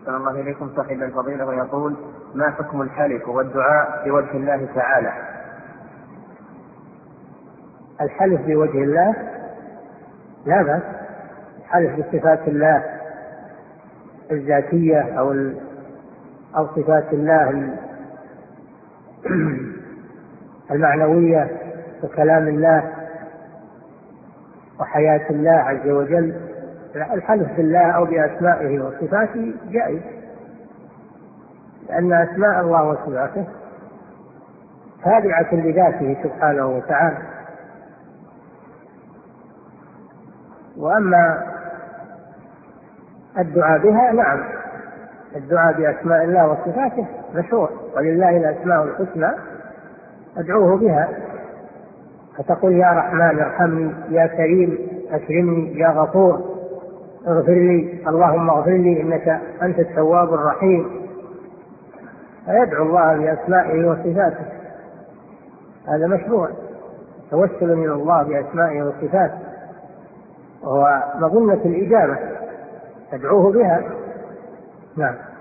صلى الله إليكم صاحب الفضيلة ويقول: ما حكم الحلف والدعاء بوجه الله تعالى؟ الحلف بوجه الله لا بأس، الحلف بصفات الله الذاتية أو صفات الله المعنوية وكلام الله وحياة الله عز وجل. الحلف بالله أو بأسمائه وصفاته جائز، لأن أسماء الله وصفاته تابعة لذاته سبحانه وتعالى. وأما الدعاء بها نعم، الدعاء بأسماء الله وصفاته مشروع، ولله الأسماء الحسنى أدعوه بها، فتقول: يا رحمن ارحمني، يا كريم أكرمني، يا غفور اغفر لي، اللهم اغفر لي إنك أنت التواب الرحيم. فيدعو الله بأسمائه وصفاته، هذا مشروع، توسل إلى الله بأسمائه وصفاته، وهو مظنة الإجابة، تدعوه بها. نعم.